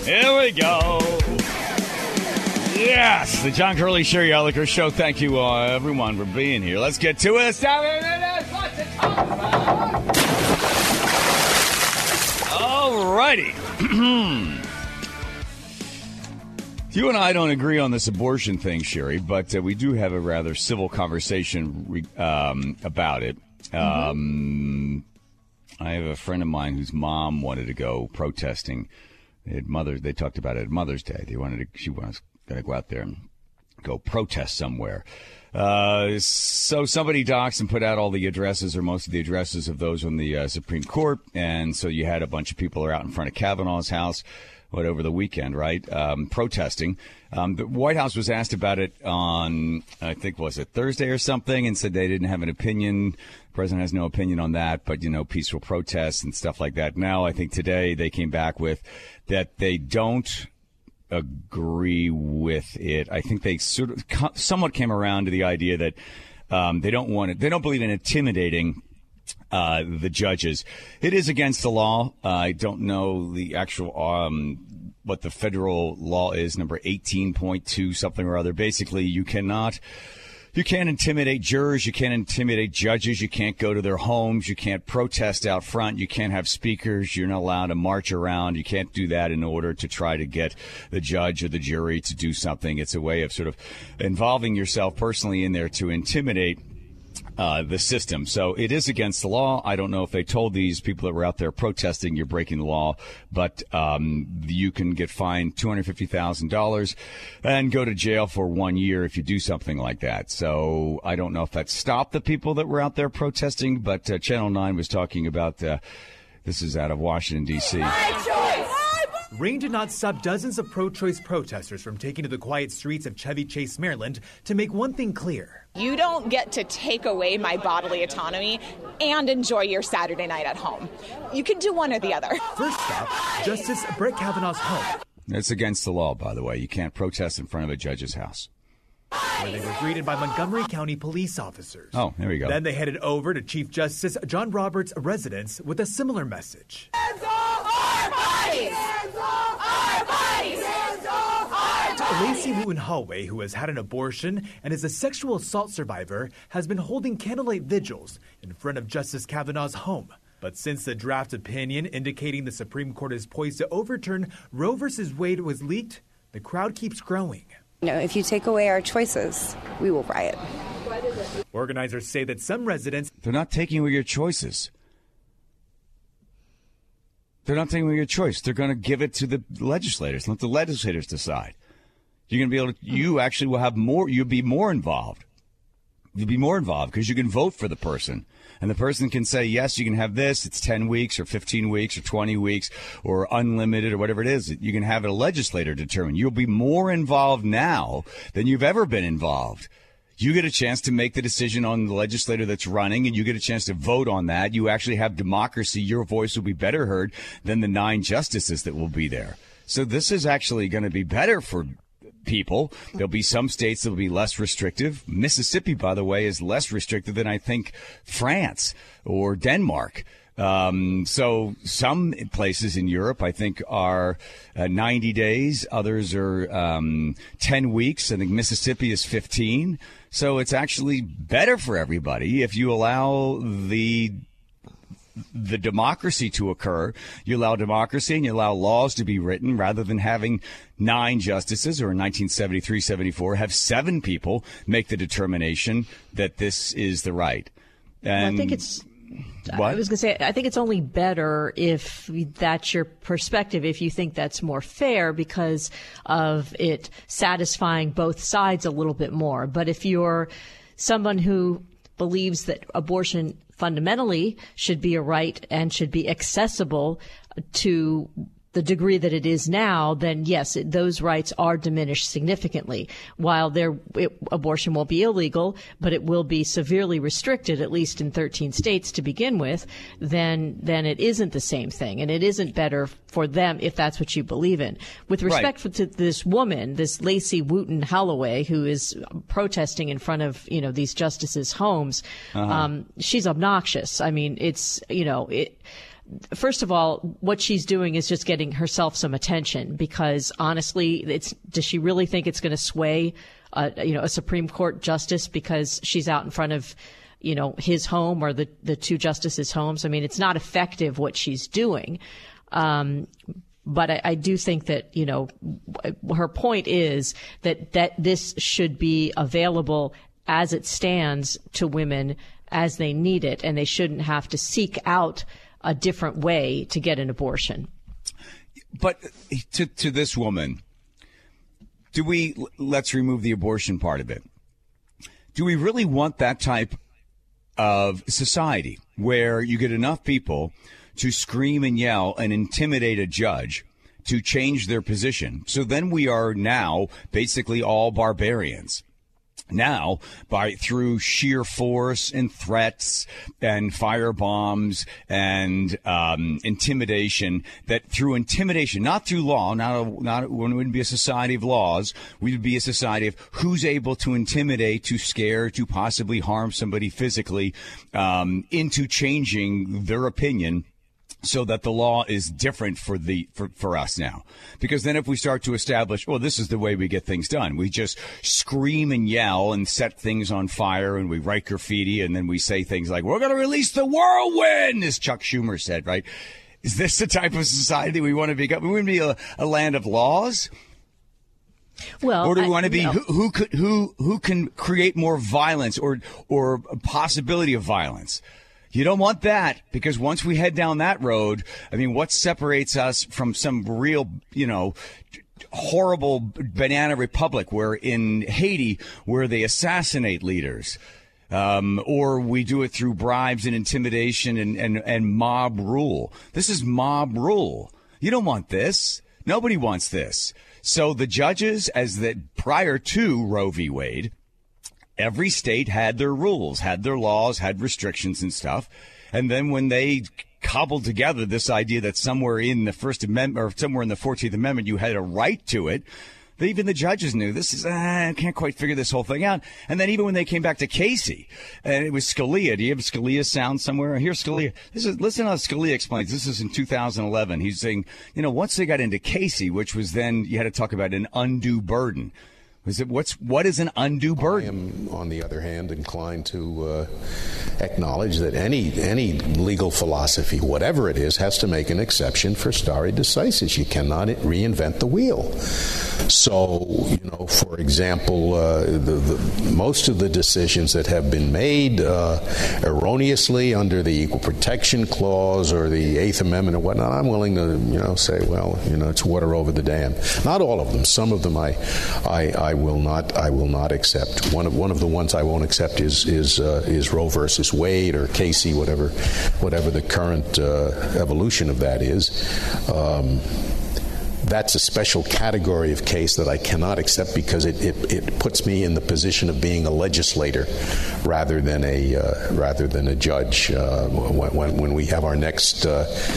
Here we go. Yes, the John Curley Show, your Liquor Show. Thank you, everyone, for being here. Let's get to it. It's lots to talk about. All righty. You and I don't agree on this abortion thing, Sherry, but we do have a rather civil conversation about it. I have a friend of mine whose mom wanted to go protesting. They talked about it at Mother's Day. She was going to go out there and go protest somewhere. So somebody doxed and put out all the addresses, or most of the addresses of those on the Supreme Court. And so you had a bunch of people out in front of Kavanaugh's house over the weekend, right, protesting. The White House was asked about it on, I think, was it Thursday or something, and said they didn't have an opinion. The president has no opinion on that, but, peaceful protests and stuff like that. Now, I think today they came back with that they don't agree with it. I think they sort of somewhat came around to the idea that they don't believe in intimidating the judges. It is against the law. I don't know the actual what the federal law is, number 18.2 something or other. Basically, you can't intimidate jurors. You can't intimidate judges. You can't go to their homes. You can't protest out front. You can't have speakers. You're not allowed to march around. You can't do that in order to try to get the judge or the jury to do something. It's a way of sort of involving yourself personally in there to intimidate the system. So it is against the law. I don't know if they told these people that were out there protesting you're breaking the law, but you can get fined $250,000 and go to jail for 1 year if you do something like that. So I don't know if that stopped the people that were out there protesting, but Channel 9 was talking about this is out of Washington, D.C. Rain did not stop dozens of pro-choice protesters from taking to the quiet streets of Chevy Chase, Maryland, to make one thing clear. You don't get to take away my bodily autonomy and enjoy your Saturday night at home. You can do one or the other. First stop, Justice Brett Kavanaugh's home. It's against the law, by the way. You can't protest in front of a judge's house. Where they were greeted by Montgomery County police officers. Oh, there we go. Then they headed over to Chief Justice John Roberts' residence with a similar message. Hands off our bodies! Hands off our bodies! Hands off our bodies! Lacey Wooten Holloway, who has had an abortion and is a sexual assault survivor, has been holding candlelight vigils in front of Justice Kavanaugh's home. But since the draft opinion indicating the Supreme Court is poised to overturn Roe v. Wade was leaked, the crowd keeps growing. If you take away our choices, we will riot. Organizers say that some residents... They're not taking away your choices. They're not taking away your choice. They're going to give it to the legislators. Let the legislators decide. You're going to be able to... You actually will have more... You'll be more involved. You'll be more involved because you can vote for the person. And the person can say, yes, you can have this. It's 10 weeks or 15 weeks or 20 weeks or unlimited or whatever it is. You can have a legislator determine. You'll be more involved now than you've ever been involved. You get a chance to make the decision on the legislator that's running, and you get a chance to vote on that. You actually have democracy. Your voice will be better heard than the 9 justices that will be there. So this is actually going to be better for people. There'll be some states that will be less restrictive. Mississippi, by the way, is less restrictive than I think France or Denmark. So some places in Europe, I think, are 90 days. Others are 10 weeks. I think Mississippi is 15. So it's actually better for everybody if you allow the democracy to occur. You allow democracy and you allow laws to be written rather than having 9 justices, or in 1973-74, have 7 people make the determination that this is the right. And I think it's... What? I was going to say, I think it's only better if that's your perspective, if you think that's more fair because of it satisfying both sides a little bit more. But if you're someone who believes that abortion fundamentally should be a right and should be accessible to the degree that it is now, then yes, those rights are diminished significantly. While abortion won't be illegal, but it will be severely restricted, at least in 13 states to begin with, then it isn't the same thing. And it isn't better for them if that's what you believe in. With respect to this woman, this Lacey Wooten Holloway, who is protesting in front of, these justices' homes, she's obnoxious. I mean, first of all, what she's doing is just getting herself some attention, because honestly, does she really think it's going to sway, a Supreme Court justice because she's out in front of, his home or the two justices' homes? I mean, it's not effective what she's doing. But I do think that, her point is that this should be available as it stands to women as they need it, and they shouldn't have to seek out a different way to get an abortion. But to this woman, let's remove the abortion part of it. Do we really want that type of society where you get enough people to scream and yell and intimidate a judge to change their position? So then we are now basically all barbarians. Now, through sheer force and threats and fire bombs and intimidation, not through law, we wouldn't be a society of laws. We would be a society of who's able to intimidate, to scare, to possibly harm somebody physically, into changing their opinion, so that the law is different for us now. Because then if we start to establish, well, this is the way we get things done. We just scream and yell and set things on fire, and we write graffiti, and then we say things like, we're going to release the whirlwind, as Chuck Schumer said, right? Is this the type of society we want to become? We want to be a land of laws? Well, or do we want to be who can create more violence or possibility of violence? You don't want that, because once we head down that road, I mean, what separates us from some real, horrible banana republic where in Haiti, where they assassinate leaders, or we do it through bribes and intimidation and mob rule. This is mob rule. You don't want this. Nobody wants this. So the judges, prior to Roe v. Wade, every state had their rules, had their laws, had restrictions and stuff. And then when they cobbled together this idea that somewhere in the First Amendment or somewhere in the 14th Amendment you had a right to it, even the judges knew this is, I can't quite figure this whole thing out. And then even when they came back to Casey, and it was Scalia. Do you have Scalia's sound somewhere? Here's Scalia. Listen how Scalia explains. This is in 2011. He's saying, once they got into Casey, which was then you had to talk about an undue burden. What is an undue burden? I am, on the other hand, inclined to acknowledge that any legal philosophy, whatever it is, has to make an exception for stare decisis. You cannot reinvent the wheel. So, for example, most of the decisions that have been made erroneously under the Equal Protection Clause or the Eighth Amendment or whatnot, I'm willing to, say, well, it's water over the dam. Not all of them. Some of them I will not accept. One of the ones I won't accept is Roe versus Wade or Casey, whatever the current evolution of that is. That's a special category of case that I cannot accept because it puts me in the position of being a legislator rather than a judge. When we have our next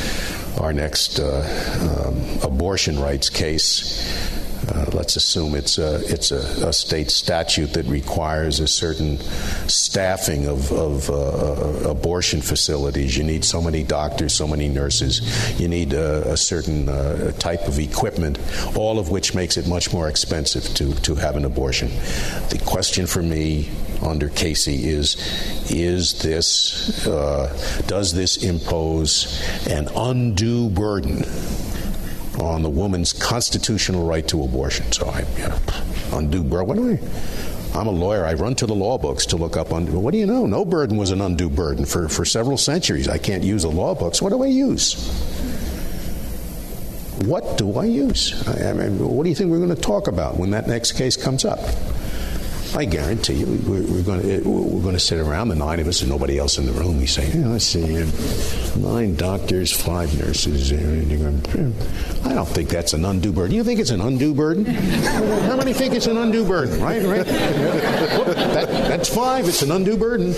abortion rights case. Let's assume it's a state statute that requires a certain staffing of abortion facilities. You need so many doctors, so many nurses. You need a certain type of equipment, all of which makes it much more expensive to have an abortion. The question for me under Casey is this does this impose an undue burden on the woman's constitutional right to abortion? So undue burden. I'm a lawyer. I run to the law books to look up undue. What do you know? No burden was an undue burden for several centuries. I can't use the law books. What do I use? What do I use? I mean, what do you think we're going to talk about when that next case comes up? I guarantee you, we're going to sit around, the nine of us, and nobody else in the room. We say, let's see, 9 doctors, 5 nurses. I don't think that's an undue burden. You think it's an undue burden? How many think it's an undue burden? Right? That's 5. It's an undue burden.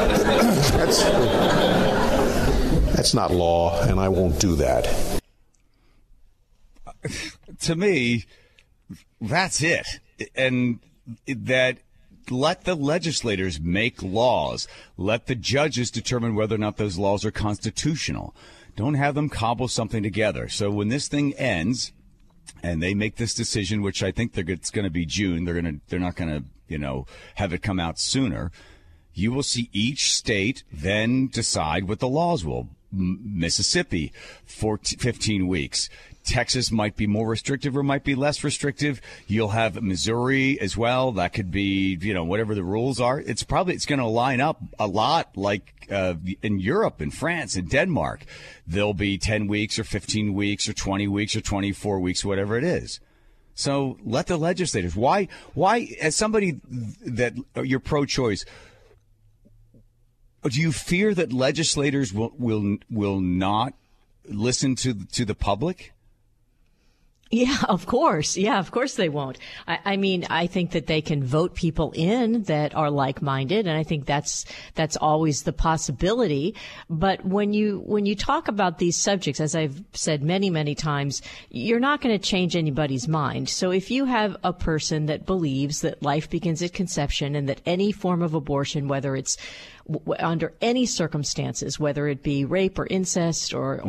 That's not law, and I won't do that. To me, that's it. And that let the legislators make laws. Let the judges determine whether or not those laws are constitutional. Don't have them cobble something together. So when this thing ends and they make this decision, which I think it's going to be June, they're not going to, have it come out sooner. You will see each state then decide what the laws will. Mississippi, 15 weeks. Texas might be more restrictive or might be less restrictive. You'll have Missouri as well. That could be, whatever the rules are. It's going to line up a lot like in Europe and France and Denmark. There'll be 10 weeks or 15 weeks or 20 weeks or 24 weeks, whatever it is. So let the legislators. Why, as somebody that you're pro-choice, do you fear that legislators will not listen to the public? Yeah, of course. They won't. I mean, I think that they can vote people in that are like-minded, and I think that's always the possibility. But when you talk about these subjects, as I've said many, many times, you're not going to change anybody's mind. So if you have a person that believes that life begins at conception and that any form of abortion, whether it's under any circumstances, whether it be rape or incest or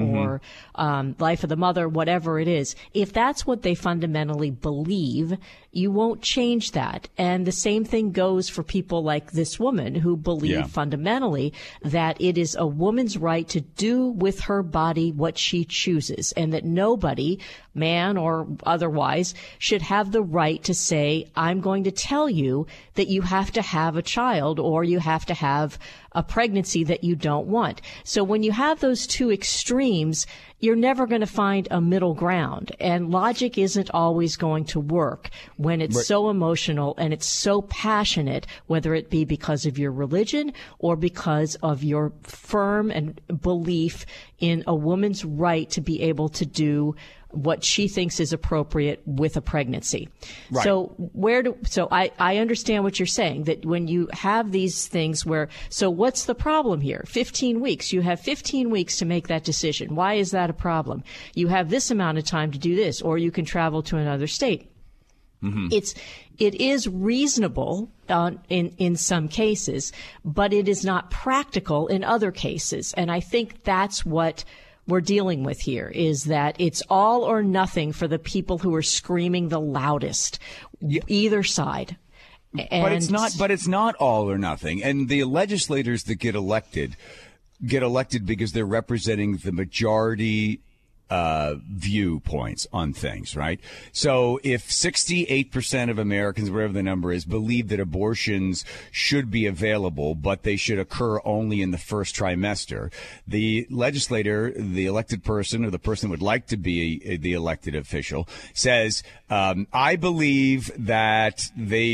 life of the mother, whatever it is, if that's what they fundamentally believe, you won't change that. And the same thing goes for people like this woman who believe fundamentally that it is a woman's right to do with her body what she chooses, and that nobody, man or otherwise, should have the right to say, I'm going to tell you that you have to have a child or you have to have a pregnancy that you don't want. So when you have those two extremes, you're never going to find a middle ground. And logic isn't always going to work when it's so emotional and it's so passionate, whether it be because of your religion or because of your firm and belief in a woman's right to be able to do what she thinks is appropriate with a pregnancy. Right. So I understand what you're saying, that when you have these things so what's the problem here? 15 weeks. You have 15 weeks to make that decision. Why is that a problem? You have this amount of time to do this, or you can travel to another state. Mm-hmm. It is reasonable in some cases, but it is not practical in other cases. And I think that's what we're dealing with here, is that it's all or nothing for the people who are screaming the loudest, either side. But it's not all or nothing. And the legislators that get elected because they're representing the majority viewpoints on things, right? So if 68% of Americans, whatever the number is, believe that abortions should be available, but they should occur only in the first trimester, the legislator, the elected person, or the person who would like to be the elected official, says, I believe that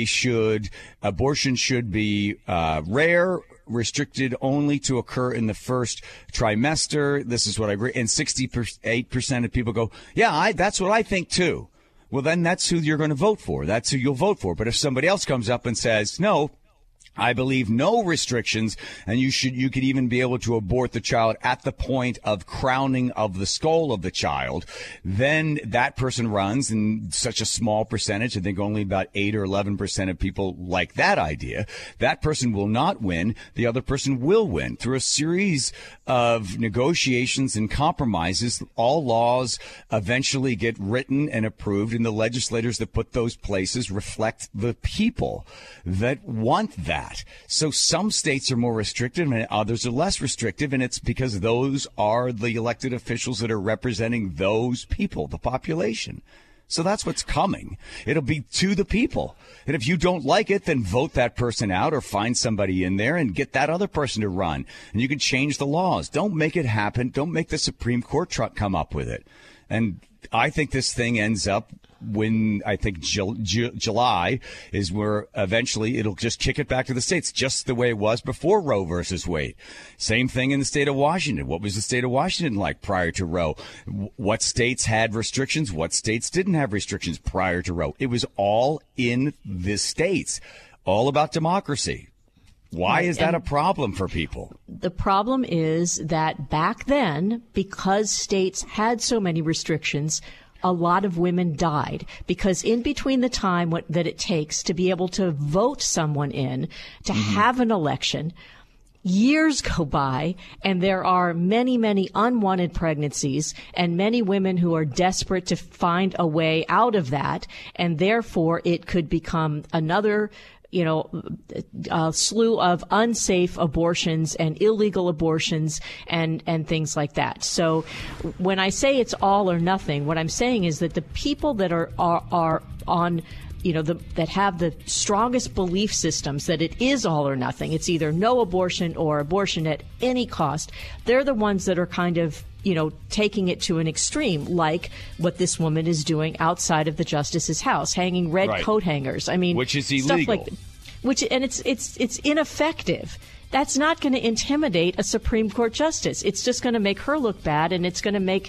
abortion should be rare, restricted only to occur in the first trimester. This is what I agree. And 68% of people go, that's what I think too. Well, then that's who you're going to vote for. That's who you'll vote for. But if somebody else comes up and says, no, I believe no restrictions, and you could even be able to abort the child at the point of crowning of the skull of the child, then that person runs, and such a small percentage, I think only about 8 or 11% of people like that idea. That person will not win. The other person will win through a series of negotiations and compromises. All laws eventually get written and approved, and the legislators that put those places reflect the people that want that. So some states are more restrictive and others are less restrictive, and it's because those are the elected officials that are representing those people, the population. So that's what's coming. It'll be to the people. And if you don't like it, then vote that person out or find somebody in there and get that other person to run. And you can change the laws. Don't make it happen. Don't make the Supreme Court come up with it. And I think this thing ends up when I think July is where eventually it'll just kick it back to the states, just the way it was before Roe versus Wade. Same thing in the state of Washington. What was the state of Washington like prior to Roe? What states had restrictions? What states didn't have restrictions prior to Roe? It was all in the states, all about democracy. Why is that a problem for people? The problem is that back then, because states had so many restrictions, a lot of women died, because in between the time that it takes to be able to vote someone in, to have an election, years go by and there are many, many unwanted pregnancies and many women who are desperate to find a way out of that. And therefore it could become another slew of unsafe abortions and illegal abortions and things like that. So when I say it's all or nothing, what I'm saying is that the people that are on that have the strongest belief systems that it is all or nothing, it's either no abortion or abortion at any cost, they're the ones that are kind of, taking it to an extreme, like what this woman is doing outside of the justice's house, hanging red coat hangers. I mean, which is illegal. It's ineffective. That's not going to intimidate a Supreme Court justice. It's just going to make her look bad, and it's going to make,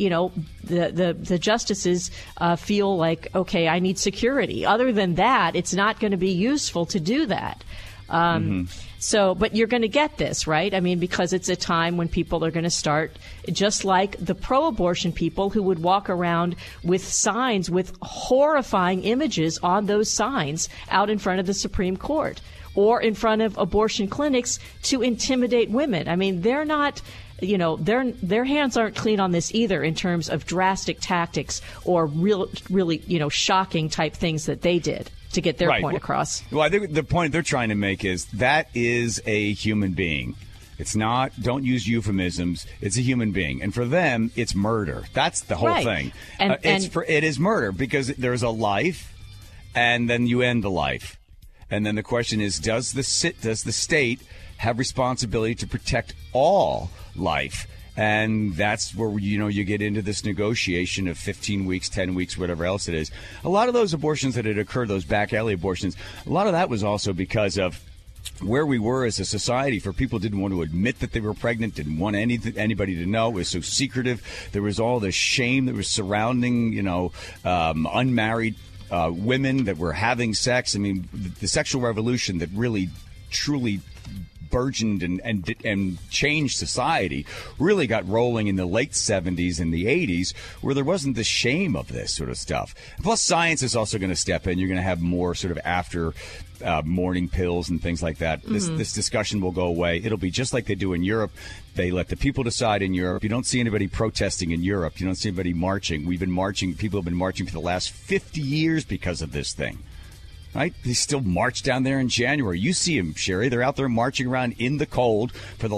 the justices feel like, okay, I need security. Other than that, it's not going to be useful to do that. So, but you're going to get this, right? I mean, because it's a time when people are going to start, just like the pro-abortion people who would walk around with signs with horrifying images on those signs out in front of the Supreme Court or in front of abortion clinics to intimidate women. I mean, they're not, their hands aren't clean on this either in terms of drastic tactics or really, shocking type things that they did to get their point across. Well, I think the point they're trying to make is that is a human being. It's not, don't use euphemisms. It's a human being. And for them, it's murder. That's the whole thing. It is murder because there's a life and then you end the life. And then the question is, does the state have responsibility to protect all life? And that's where, you get into this negotiation of 15 weeks, 10 weeks, whatever else it is. A lot of those abortions that had occurred, those back alley abortions, a lot of that was also because of where we were as a society. For people didn't want to admit that they were pregnant, didn't want anybody to know. It was so secretive. There was all this shame that was surrounding, unmarried women that were having sex. I mean, the sexual revolution that really, truly burgeoned and changed society really got rolling in the late 70s and the 80s, where there wasn't the shame of this sort of stuff. Plus, science is also going to step in. You're going to have more sort of after morning pills and things like that. This discussion will go away. It'll be just like they do in Europe. They let the people decide in Europe. You don't see anybody protesting in Europe. You don't see anybody marching. We've been marching. People have been marching for the last 50 years because of this thing. Right? They still march down there in January. You see them, Sherry. They're out there marching around in the cold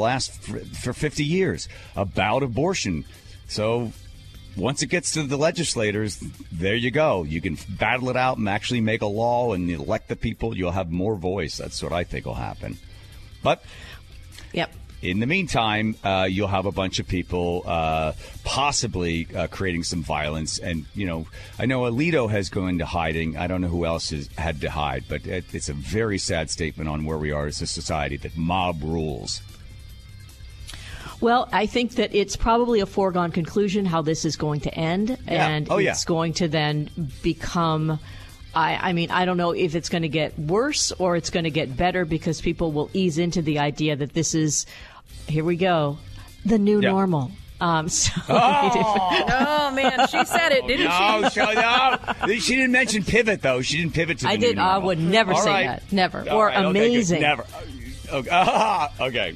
for 50 years about abortion. So once it gets to the legislators, there you go. You can battle it out and actually make a law and elect the people. You'll have more voice. That's what I think will happen. But in the meantime, you'll have a bunch of people possibly creating some violence. And, I know Alito has gone into hiding. I don't know who else has had to hide. But it's a very sad statement on where we are as a society, that mob rules. Well, I think that it's probably a foregone conclusion how this is going to end. Yeah. And it's going to then become... I mean, I don't know if it's going to get worse or it's going to get better, because people will ease into the idea that this is, here we go, the new normal. Oh, man, she said it, didn't she? No, she didn't mention pivot, though. She didn't pivot to the new normal. I would never say that. Never. Or amazing. Never. Okay.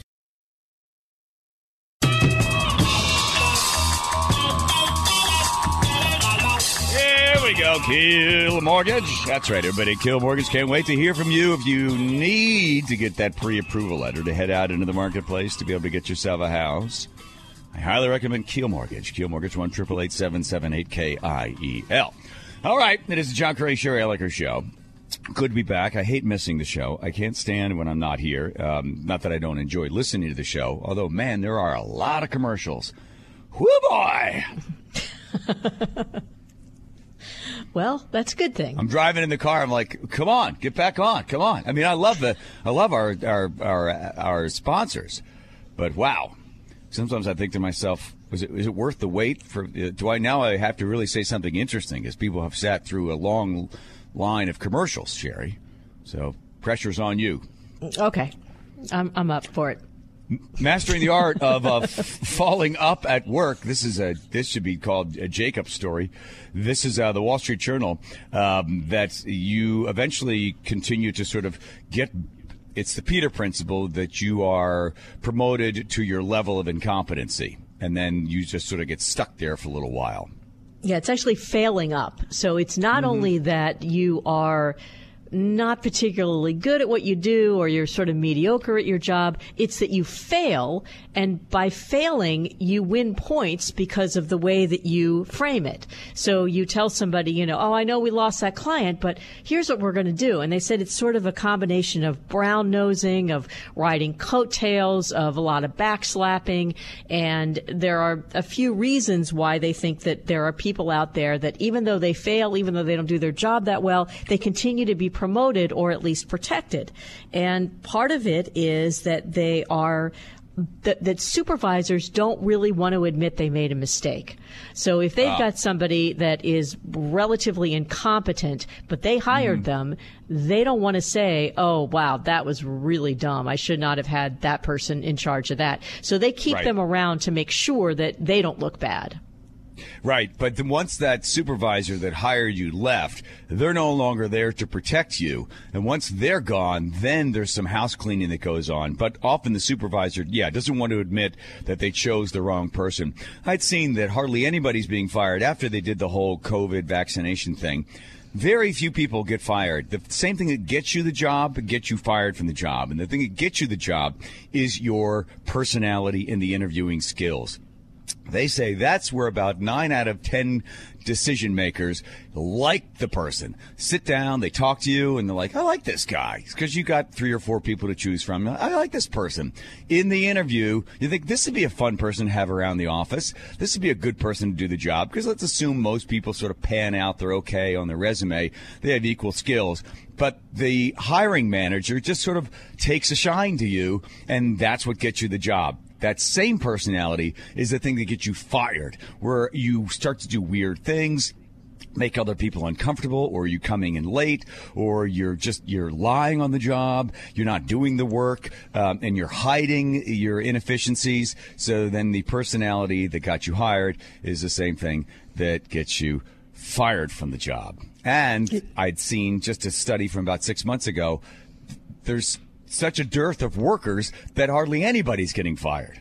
There we go. Kill Mortgage. That's right, everybody. Kill Mortgage. Can't wait to hear from you. If you need to get that pre-approval letter to head out into the marketplace to be able to get yourself a house, I highly recommend Kiel Mortgage. Kiel Mortgage, 1-888-778-KIEL. All right. It is the John Curry Sherry Elliker Show. Good to be back. I hate missing the show. I can't stand when I'm not here. Not that I don't enjoy listening to the show. Although, man, there are a lot of commercials. Whoo, boy! Well, that's a good thing. I'm driving in the car. I'm like, come on, get back on. Come on. I mean, I love our sponsors, but wow. Sometimes I think to myself, is it worth the wait for? I have to really say something interesting, as people have sat through a long line of commercials, Sherry. So pressure's on you. Okay, I'm up for it. Mastering the art of falling up at work. This should be called a Jacob story. This is the Wall Street Journal, that you eventually continue to sort of get It's the Peter principle that you are promoted to your level of incompetency, and then you just sort of get stuck there for a little while. Yeah, it's actually failing up. So it's not only that you are not particularly good at what you do or you're sort of mediocre at your job, it's that you fail, and by failing you win points because of the way that you frame it. So you tell somebody, oh, I know we lost that client, but here's what we're going to do. And they said it's sort of a combination of brown nosing, of riding coattails, of a lot of backslapping, and there are a few reasons why they think that there are people out there that even though they fail, even though they don't do their job that well, they continue to be promoted or at least protected. And part of it is that they are that supervisors don't really want to admit they made a mistake. So if they've got somebody that is relatively incompetent, but they hired them, they don't want to say, oh, wow, that was really dumb. I should not have had that person in charge of that. So they keep them around to make sure that they don't look bad. Right, but then once that supervisor that hired you left, they're no longer there to protect you. And once they're gone, then there's some house cleaning that goes on. But often the supervisor, doesn't want to admit that they chose the wrong person. I'd seen that hardly anybody's being fired after they did the whole COVID vaccination thing. Very few people get fired. The same thing that gets you the job gets you fired from the job. And the thing that gets you the job is your personality and the interviewing skills. They say that's where about 9 out of 10 decision makers like the person. Sit down, they talk to you, and they're like, I like this guy. It's because you got 3 or 4 people to choose from. I like this person. In the interview, you think this would be a fun person to have around the office. This would be a good person to do the job, because let's assume most people sort of pan out. They're okay on their resume. They have equal skills. But the hiring manager just sort of takes a shine to you, and that's what gets you the job. That same personality is the thing that gets you fired, where you start to do weird things, make other people uncomfortable, or you coming in late, or you're lying on the job, you're not doing the work, and you're hiding your inefficiencies. So then the personality that got you hired is the same thing that gets you fired from the job. And I'd seen just a study from about 6 months ago, there's such a dearth of workers that hardly anybody's getting fired.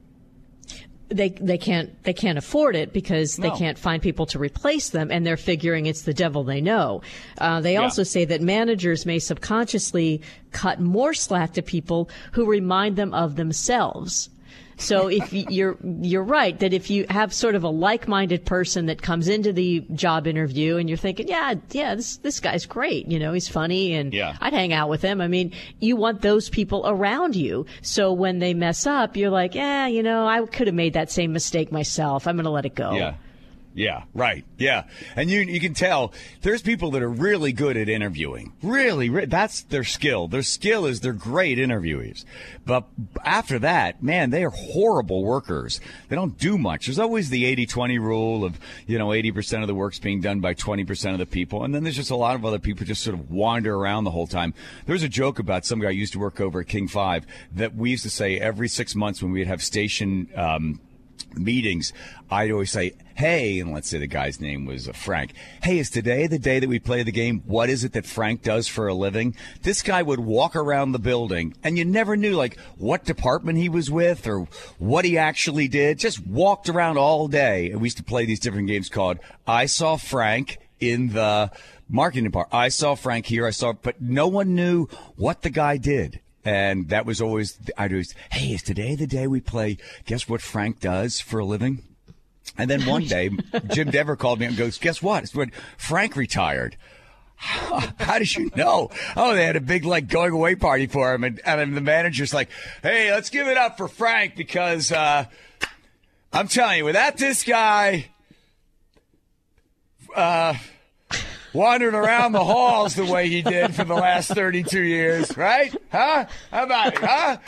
They can't afford it because they can't find people to replace them, and they're figuring it's the devil they know. They also say that managers may subconsciously cut more slack to people who remind them of themselves. So if you're right that if you have sort of a like-minded person that comes into the job interview and you're thinking, this guy's great, he's funny and I'd hang out with him. I mean, you want those people around you. So when they mess up, you're like, I could have made that same mistake myself. I'm going to let it go. Yeah, right. Yeah. And you can tell there's people that are really good at interviewing. Really, that's their skill. Their skill is they're great interviewers. But after that, man, they are horrible workers. They don't do much. There's always the 80-20 rule of, 80% of the work's being done by 20% of the people. And then there's just a lot of other people just sort of wander around the whole time. There's a joke about some guy who used to work over at King 5 that we used to say every 6 months when we'd have station meetings, I'd always say, hey, and let's say the guy's name was Frank. Hey, is today the day that we play the game? What is it that Frank does for a living? This guy would walk around the building, and you never knew, what department he was with or what he actually did. Just walked around all day. And we used to play these different games called I Saw Frank in the marketing department. I saw Frank here. But no one knew what the guy did. And that was always, hey, is today the day we play Guess What Frank Does for a Living? And then one day, Jim Dever called me and goes, guess what? It's when Frank retired. How did you know? Oh, they had a big, going away party for him. And the manager's like, hey, let's give it up for Frank because I'm telling you, without this guy wandering around the halls the way he did for the last 32 years, right? Huh? How about it, huh?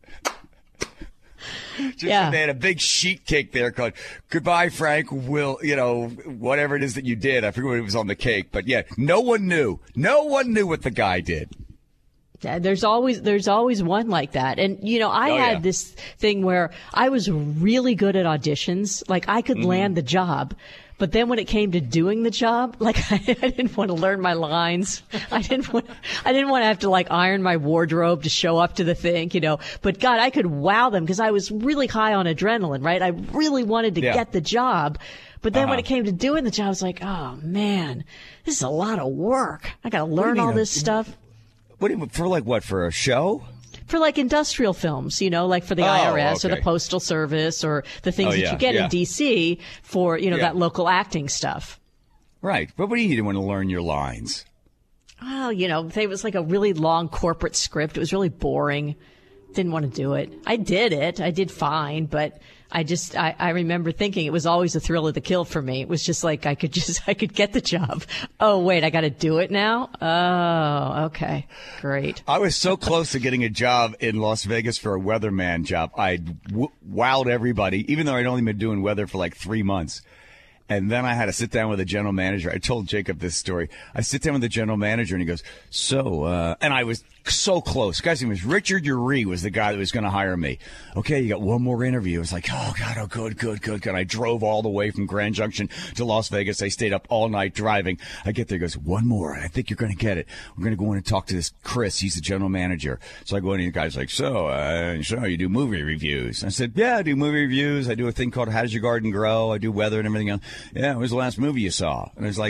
They had a big sheet cake there called Goodbye, Frank. Whatever it is that you did. I forget what it was on the cake. But, no one knew. No one knew what the guy did. There's always one like that. And, I had this thing where I was really good at auditions. Like, I could land the job. But then when it came to doing the job, like, I didn't want to learn my lines. I didn't want to have to, like, iron my wardrobe to show up to the thing, But, God, I could wow them because I was really high on adrenaline, right? I really wanted to get the job. But then when it came to doing the job, I was like, oh, man, this is a lot of work. I got to learn all this stuff. For a show? For like industrial films, like for the IRS or the Postal Service or the things that you get in D.C. for, that local acting stuff. Right. But what do you need when to learn your lines? Well, it was like a really long corporate script. It was really boring. Didn't want to do it. I did it. I did fine, but I remember thinking it was always a thrill of the kill for me. It was just like I could get the job. Oh, wait, I got to do it now? Oh, okay. Great. I was so close to getting a job in Las Vegas for a weatherman job. I wowed everybody, even though I'd only been doing weather for like 3 months. And then I had to sit down with the general manager. I told Jacob this story. I sit down with the general manager, and he goes, and I was so close. Guy's name was Richard Uree, was the guy that was going to hire me. Okay, you got one more interview. It was like, oh, God, oh, good. I drove all the way from Grand Junction to Las Vegas. I stayed up all night driving. I get there. He goes, one more. I think you're going to get it. We're going to go in and talk to this Chris. He's the general manager. So I go in, and the guy's like, so you do movie reviews? I said, yeah, I do movie reviews. I do a thing called How Does Your Garden Grow? I do weather and everything else. Yeah, what was the last movie you saw? And I was like,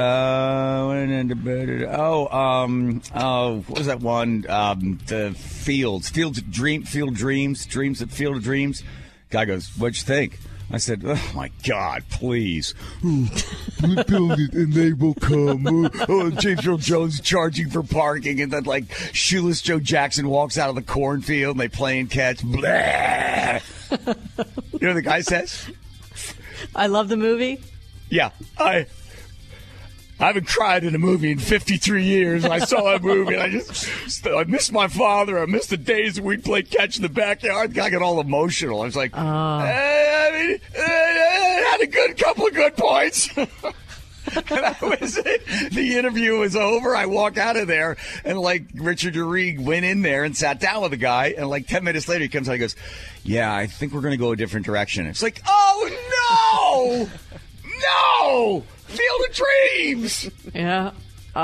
what was that one? The Field of Dreams. Guy goes, what'd you think? I said, oh, my God, please. We build it and they will come. James Earl Jones charging for parking. And then, like, Shoeless Joe Jackson walks out of the cornfield and they play and catch. Blah. You know what the guy says? I love the movie. Yeah, I haven't cried in a movie in 53 years. I saw that movie, and I miss my father. I miss the days when we'd play catch in the backyard. I got all emotional. I was like, I had a couple of good points. And that was it. The interview was over. I walk out of there, and like Richard Uree went in there and sat down with the guy, and like 10 minutes later, he comes out and goes, yeah, I think we're going to go a different direction. It's like, oh, no! No! Field of Dreams! Yeah.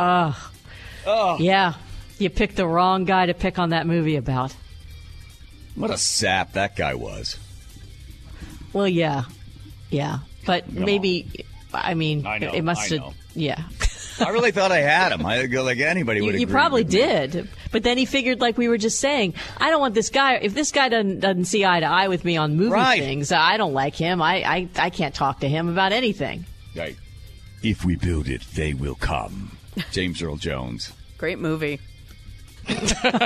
Yeah. You picked the wrong guy to pick on that movie about. What a sap that guy was. Well, yeah. Yeah. But maybe, I mean, it must have. Yeah. I really thought I had him. I go like anybody would agree. You probably did. But then he figured, like we were just saying, I don't want this guy. If this guy doesn't see eye to eye with me on movie things, I don't like him. I can't talk to him about anything. Right. If we build it, they will come. James Earl Jones. Great movie. What?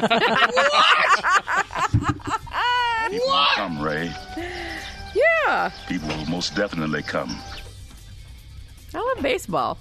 People will come, Ray. Yeah. People will most definitely come. I love baseball.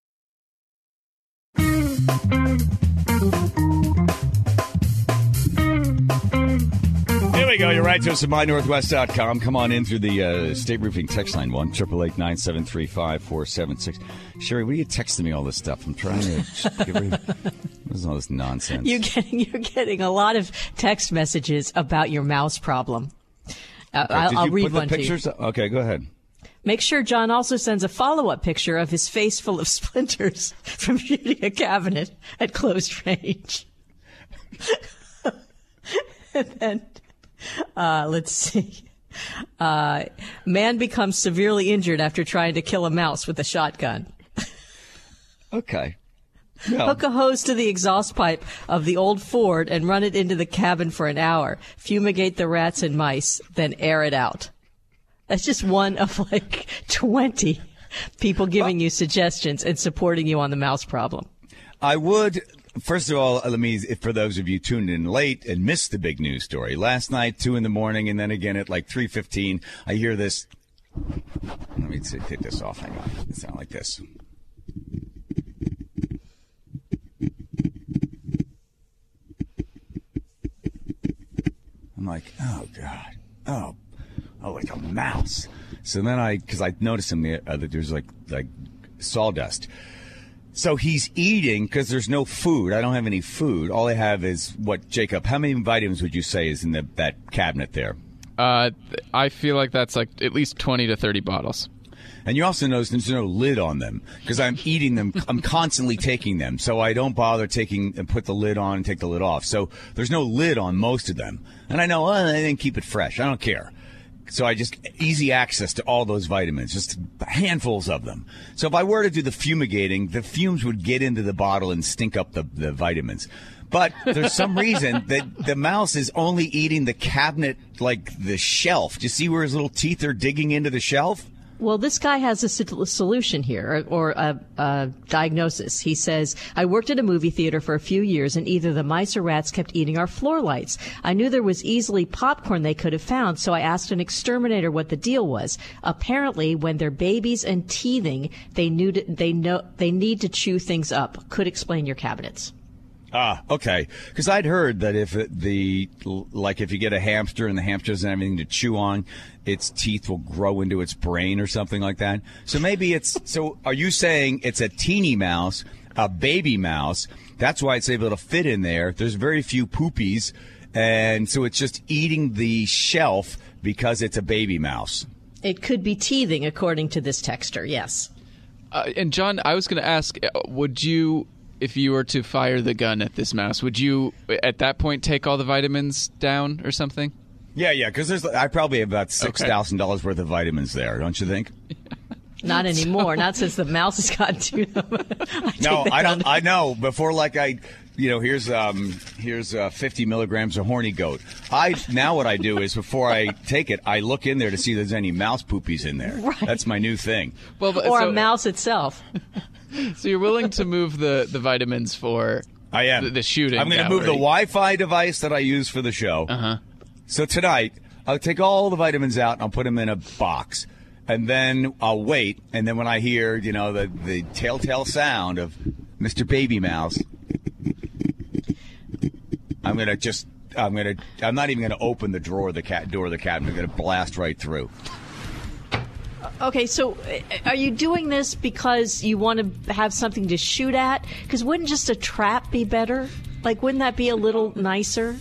Here we go. You're right to us at mynorthwest.com. Come on in through the State Roofing text line, 1-888-973-5476. Sherry, what are you texting me all this stuff? I'm trying to get rid of what is all this nonsense? You're getting a lot of text messages about your mouse problem. I'll read one to you. Okay, go ahead. Make sure John also sends a follow-up picture of his face full of splinters from shooting a cabinet at close range. And then, let's see. Man becomes severely injured after trying to kill a mouse with a shotgun. Okay. No. Hook a hose to the exhaust pipe of the old Ford and run it into the cabin for an hour. Fumigate the rats and mice, then air it out. That's just one of like 20 people giving you suggestions and supporting you on the mouse problem. I would, first of all, let me, for those of you tuned in late and missed the big news story, last night, 2 a.m, and then again at like 3:15, I hear this. Let me take this off. Hang on. It sounds like this. I'm like, oh, God. Oh, like a mouse. So then because I noticed there's like sawdust. So he's eating because there's no food. I don't have any food. All I have is what, Jacob? How many vitamins would you say is in that cabinet there? I feel like that's like at least 20 to 30 bottles. And you also notice there's no lid on them because I'm eating them. I'm constantly taking them. So I don't bother taking and put the lid on and take the lid off. So there's no lid on most of them. And I know, I didn't keep it fresh. I don't care. So I just easy access to all those vitamins, just handfuls of them. So if I were to do the fumigating, the fumes would get into the bottle and stink up the vitamins. But there's some reason that the mouse is only eating the cabinet, like the shelf. Do you see where his little teeth are digging into the shelf? Well, this guy has a solution here, or a diagnosis. He says, I worked at a movie theater for a few years, and either the mice or rats kept eating our floor lights. I knew there was easily popcorn they could have found, so I asked an exterminator what the deal was. Apparently, when they're babies and teething, they need to chew things up. Could explain your cabinets. Ah, okay. Because I'd heard that if if you get a hamster and the hamster doesn't have anything to chew on, its teeth will grow into its brain or something like that. So maybe so are you saying it's a teeny mouse, a baby mouse? That's why it's able to fit in there. There's very few poopies. And so it's just eating the shelf because it's a baby mouse. It could be teething, according to this texter, yes. And John, I was going to ask, would you... If you were to fire the gun at this mouse, would you, at that point, take all the vitamins down or something? Yeah, because I probably have about $6,000 worth of vitamins there, don't you think? Not anymore. Not since the mouse has gotten to them. I know. Before, here's 50 milligrams of horny goat. Now what I do is before I take it, I look in there to see if there's any mouse poopies in there. Right. That's my new thing. A mouse itself. So you're willing to move the vitamins for I am. The shooting. I'm going to move the Wi-Fi device that I use for the show. Uh-huh. So tonight, I'll take all the vitamins out and I'll put them in a box. And then I'll wait. And then when I hear, the telltale sound of Mr. Baby Mouse, I'm not even going to open the door of the cabinet. I'm going to blast right through. Okay, so are you doing this because you want to have something to shoot at? Because wouldn't just a trap be better? Wouldn't that be a little nicer?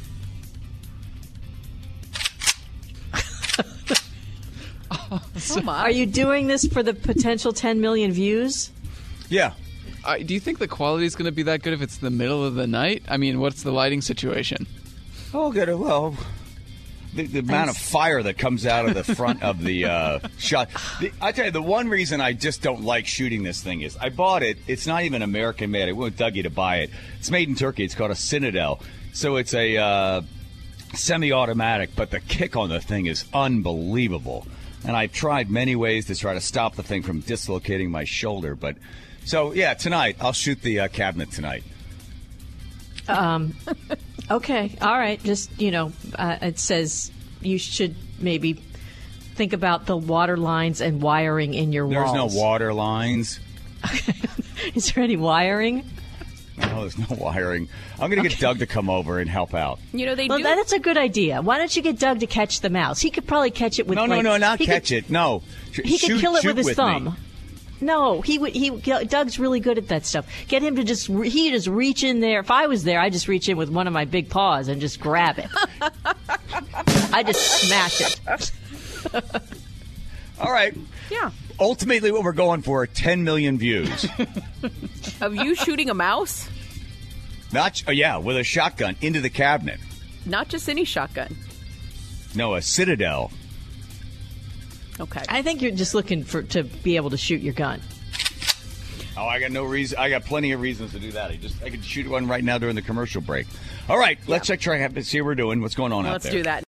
Are you doing this for the potential 10 million views? Yeah. Do you think the quality is going to be that good if it's the middle of the night? I mean, what's the lighting situation? Oh, good. Well... The amount of fire that comes out of the front of the shot. I tell you, the one reason I just don't like shooting this thing is I bought it. It's not even American made. I went with Dougie to buy it. It's made in Turkey. It's called a Citadel. So it's a semi-automatic, but the kick on the thing is unbelievable. And I've tried many ways to try to stop the thing from dislocating my shoulder. But so, yeah, tonight I'll shoot the cabinet tonight. Okay, all right. Just, it says you should maybe think about the water lines and wiring in your walls. There's no water lines. Is there any wiring? No, there's no wiring. I'm going to get Doug to come over and help out. That's a good idea. Why don't you get Doug to catch the mouse? He could probably catch it with not catch it. No. He could kill it with his thumb. Me. No, Doug's really good at that stuff. Get him to just reach in there. If I was there, I'd just reach in with one of my big paws and just grab it. I just smash it. All right. Yeah. Ultimately, what we're going for are 10 million views. Of you shooting a mouse? With a shotgun into the cabinet. Not just any shotgun. No, a Citadel. Okay. I think you're just looking to be able to shoot your gun. Oh, I got no reason. I got plenty of reasons to do that. I could shoot one right now during the commercial break. All right, let's see how we're doing. What's going on out there? Let's do that.